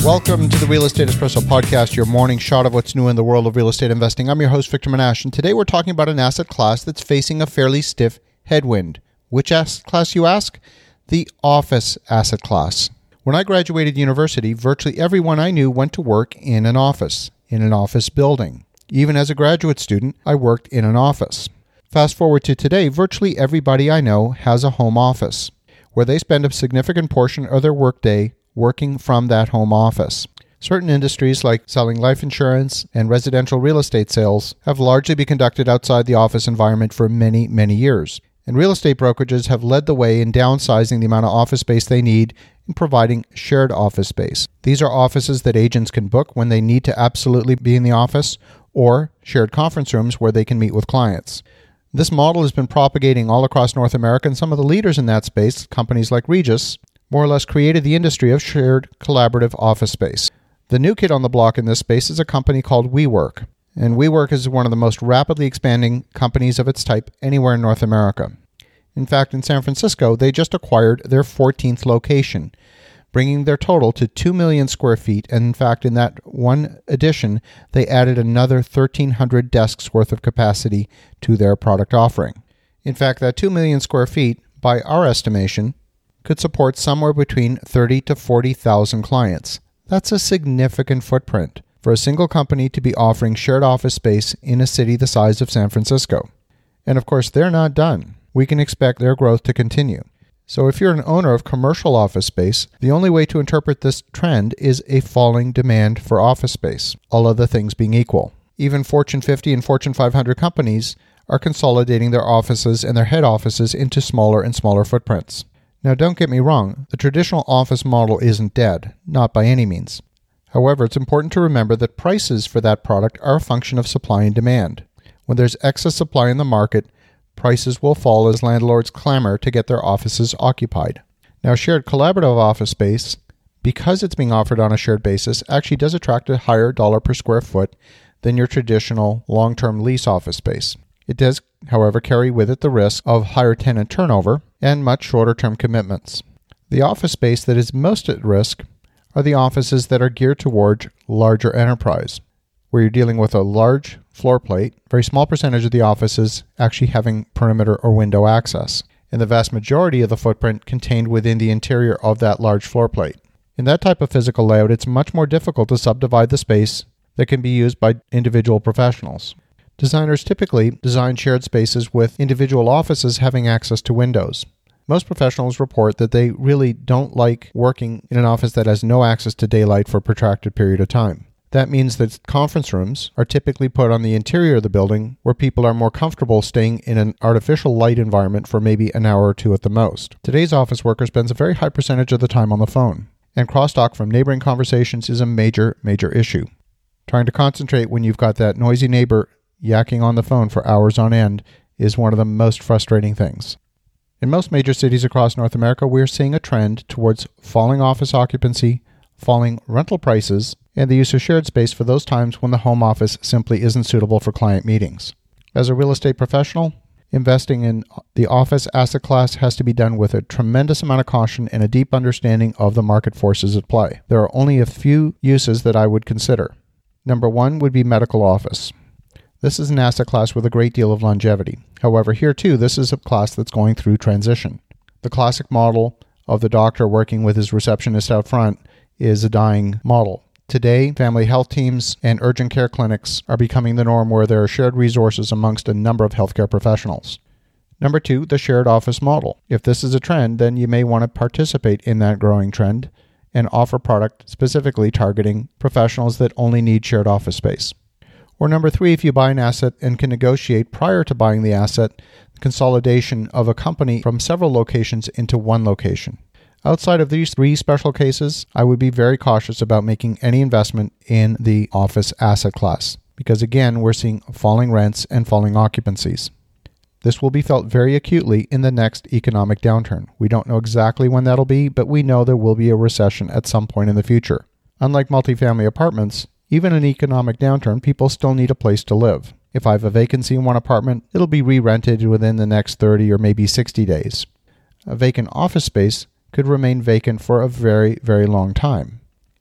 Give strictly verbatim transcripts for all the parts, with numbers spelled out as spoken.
Welcome to the Real Estate Espresso Podcast, your morning shot of what's new in the world of real estate investing. I'm your host, Victor Menashe, and today we're talking about an asset class that's facing a fairly stiff headwind. Which asset class, you ask? The office asset class. When I graduated university, virtually everyone I knew went to work in an office, in an office building. Even as a graduate student, I worked in an office. Fast forward to today, virtually everybody I know has a home office, where they spend a significant portion of their workday working from that home office. Certain industries like selling life insurance and residential real estate sales have largely been conducted outside the office environment for many, many years. And real estate brokerages have led the way in downsizing the amount of office space they need and providing shared office space. These are offices that agents can book when they need to absolutely be in the office, or shared conference rooms where they can meet with clients. This model has been propagating all across North America, and some of the leaders in that space, companies like Regus, more or less created the industry of shared collaborative office space. The new kid on the block in this space is a company called WeWork. And WeWork is one of the most rapidly expanding companies of its type anywhere in North America. In fact, in San Francisco, they just acquired their fourteenth location, bringing their total to two million square feet. And in fact, in that one addition, they added another thirteen hundred desks worth of capacity to their product offering. In fact, that two million square feet, by our estimation, could support somewhere between thirty to forty thousand clients. That's a significant footprint for a single company to be offering shared office space in a city the size of San Francisco. And of course, they're not done. We can expect their growth to continue. So if you're an owner of commercial office space, the only way to interpret this trend is a falling demand for office space, all other things being equal. Even Fortune fifty and Fortune five hundred companies are consolidating their offices and their head offices into smaller and smaller footprints. Now, don't get me wrong, the traditional office model isn't dead, not by any means. However, it's important to remember that prices for that product are a function of supply and demand. When there's excess supply in the market, prices will fall as landlords clamor to get their offices occupied. Now, shared collaborative office space, because it's being offered on a shared basis, actually does attract a higher dollar per square foot than your traditional long-term lease office space. It does, however, carry with it the risk of higher tenant turnover and much shorter-term commitments. The office space that is most at risk are the offices that are geared towards larger enterprise, where you're dealing with a large floor plate, very small percentage of the offices actually having perimeter or window access, and the vast majority of the footprint contained within the interior of that large floor plate. In that type of physical layout, it's much more difficult to subdivide the space that can be used by individual professionals. Designers typically design shared spaces with individual offices having access to windows. Most professionals report that they really don't like working in an office that has no access to daylight for a protracted period of time. That means that conference rooms are typically put on the interior of the building where people are more comfortable staying in an artificial light environment for maybe an hour or two at the most. Today's office worker spends a very high percentage of the time on the phone, and crosstalk from neighboring conversations is a major, major issue. Trying to concentrate when you've got that noisy neighbor yakking on the phone for hours on end is one of the most frustrating things. In most major cities across North America, we're seeing a trend towards falling office occupancy, falling rental prices, and the use of shared space for those times when the home office simply isn't suitable for client meetings. As a real estate professional, investing in the office asset class has to be done with a tremendous amount of caution and a deep understanding of the market forces at play. There are only a few uses that I would consider. Number one would be medical office. This is an asset class with a great deal of longevity. However, here too, this is a class that's going through transition. The classic model of the doctor working with his receptionist out front is a dying model. Today, family health teams and urgent care clinics are becoming the norm, where there are shared resources amongst a number of healthcare professionals. Number two, the shared office model. If this is a trend, then you may want to participate in that growing trend and offer product specifically targeting professionals that only need shared office space. Or number three, if you buy an asset and can negotiate prior to buying the asset, consolidation of a company from several locations into one location. Outside of these three special cases, I would be very cautious about making any investment in the office asset class, because again, we're seeing falling rents and falling occupancies. This will be felt very acutely in the next economic downturn. We don't know exactly when that'll be, but we know there will be a recession at some point in the future. Unlike multifamily apartments, even in an economic downturn, people still need a place to live. If I have a vacancy in one apartment, it'll be re-rented within the next thirty or maybe sixty days. A vacant office space could remain vacant for a very, very long time.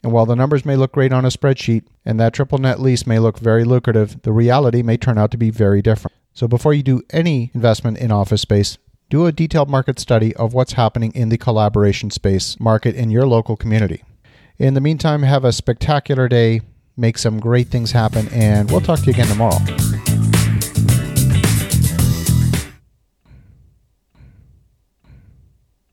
And while the numbers may look great on a spreadsheet and that triple net lease may look very lucrative, the reality may turn out to be very different. So before you do any investment in office space, do a detailed market study of what's happening in the collaboration space market in your local community. In the meantime, have a spectacular day, make some great things happen, and we'll talk to you again tomorrow.